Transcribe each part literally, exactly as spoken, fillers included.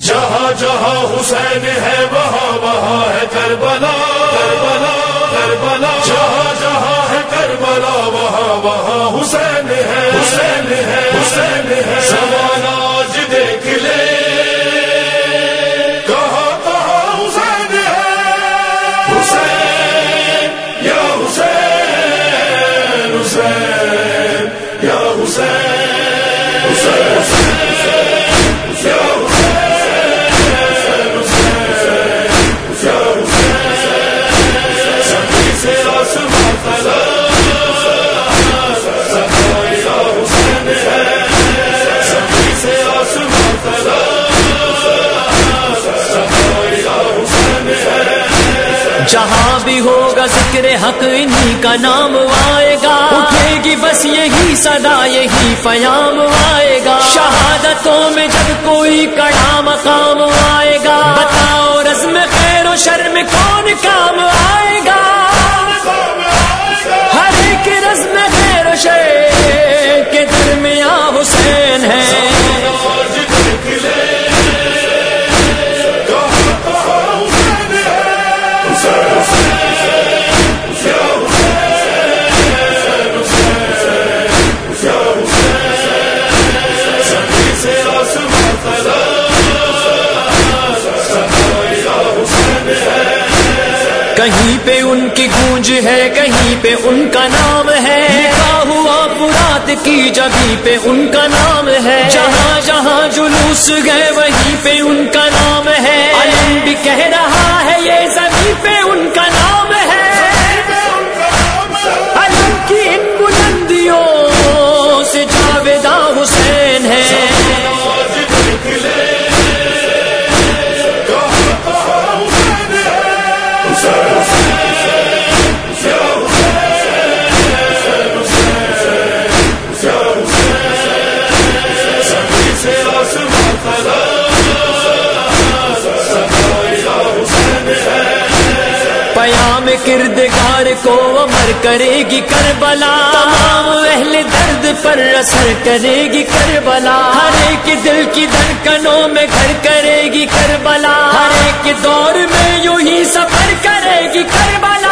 جہاں جہاں حسین ہے وہاں وہاں ہے کربلا کربلا کربلا جہاں جہاں ہے کربلا وہاں وہاں حسین ہے حسین ہے حسین ہے زمانہ آج دیکھ لے کہاں کہاں حسین ہے حسین یا حسین حسین یا حسین حسین جہاں بھی ہوگا ذکر حق انہی کا نام آئے گا، اٹھے گی بس یہی صدا یہی پیام آئے گا، شہادتوں میں جب کوئی کڑا مقام آئے گا، بتاؤ رزم خیر و شر میں کون کام آئے گا، ہر ایک رزم خیر و شر کے درمیان حسین ہے۔ کہیں پہ ان کی گونج ہے کہیں پہ ان کا نام ہے، لکھا ہوا فرات کی جگہ پہ ان کا نام ہے، جہاں جہاں جلوس گئے وہیں پہ ان کا نام ہے، علم بھی کہہ رہا ہے یہ زمین پہ ان کا نام ہے، علم کی ان بلندیوں سے جاویداں حسین ہے۔ پیام کردگار کو امر کرے گی کربلا، تمام اہل درد پر اثر کرے گی کربلا، ہر ایک دل کی دھڑکنوں میں گھر کرے گی کربلا، ہر ایک دور میں یوں ہی سفر کرے گی کربلا،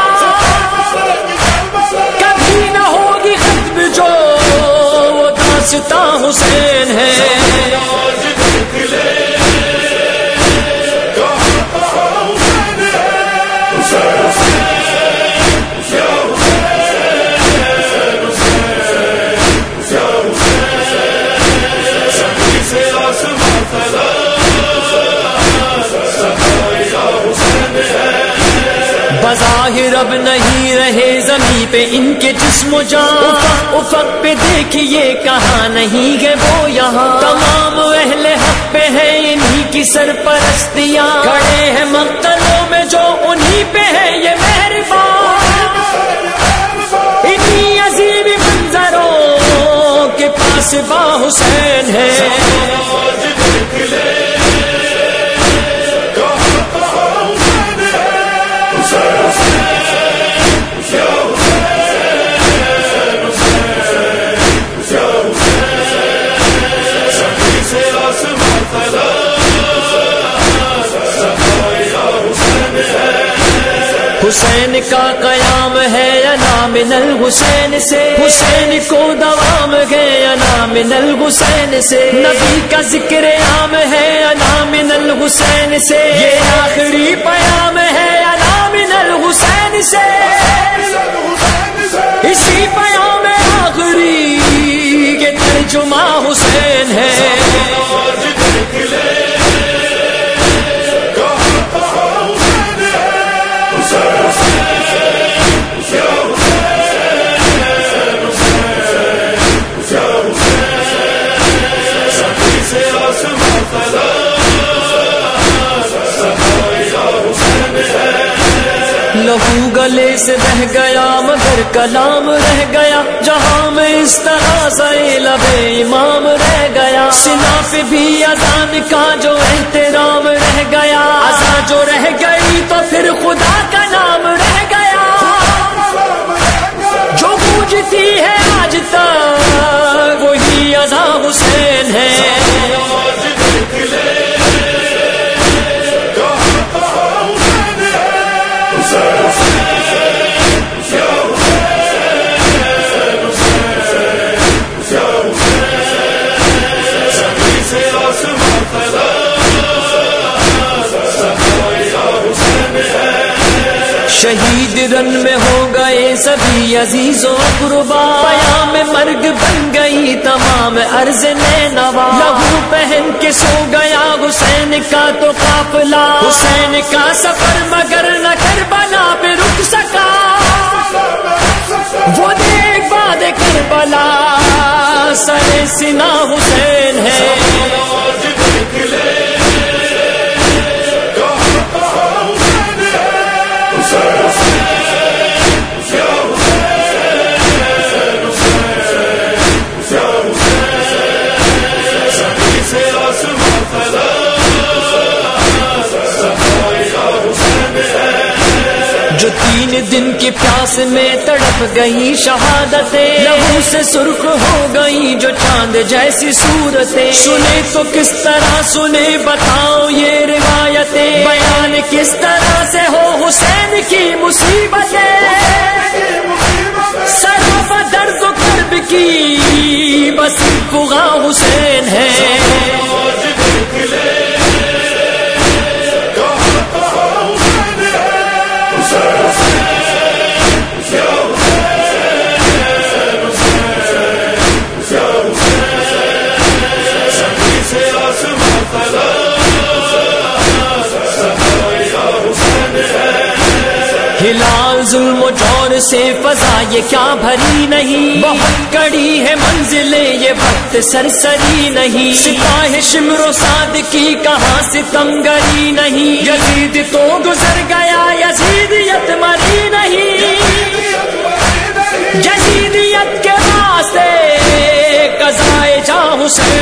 کبھی نہ ہوگی ختم جو وہ داستاں حسین ہے۔ بظاہر اب نہیں رہے زمین پہ ان کے جسم و جان، افق پہ دیکھیے کہاں نہیں گئے وہ یہاں، تمام اہل حق پہ ہے انہی کی سرپرستیاں، کھڑے ہیں مقتلوں میں جو انہی پہ ہے یہ مہربان، انہی عظیم منظروں کے پاس با حسین ہے۔ حسین کا قیام ہے انا من الحسین سے، حسین کو دوام ہے انا من الحسین سے، نبی کا ذکر عام ہے انا من الحسین سے، یہ آخری پیام ہے انا من الحسین سے، اسی پیام آخری کے ترجمہ حسین ہے۔ لہو گلے سے بہ گیا مگر کلام رہ گیا، جہاں میں اس طرح سے لب امام رہ گیا، سنا پہ بھی اذان کا جو احترام رہ گیا، اذان جو رہ گئی تو پھر خدا کا نام رہ گیا، جو گونجتی ہے آج تک وہی اذان حسین ہے۔ شہید رن میں ہو گئے سبھی عزیز و اقربا، پیام مرگ بن گئی تمام عرض نینوا، لہو پہن کے سو گیا حسین کا تو قافلہ، حسین کا سفر مگر نہ کربلا پہ رک سکا، وہ دیکھ بعد کربلا سر سنا حسین ہے۔ جو تین دن کی پیاس میں تڑپ گئی شہادتیں، لہو سے سرخ ہو گئی جو چاند جیسی صورتیں، سنے تو کس طرح سنے بتاؤ یہ روایتیں، بیان کس طرح سے ہو حسین کی مصیبتیں، سرو درد و کرب کی بس فغاں حسین ہے۔ ہلال ظلم و جور سے فضا یہ کیا بھری نہیں، بہت کڑی ہے منزلیں یہ وقت سرسری نہیں، سپاہ شمر و سعد کی کہاں ستمگری نہیں، یزید تو گزر گیا یزیدیت مری نہیں، یزیدیت کے واسطے قضائے جاں حسین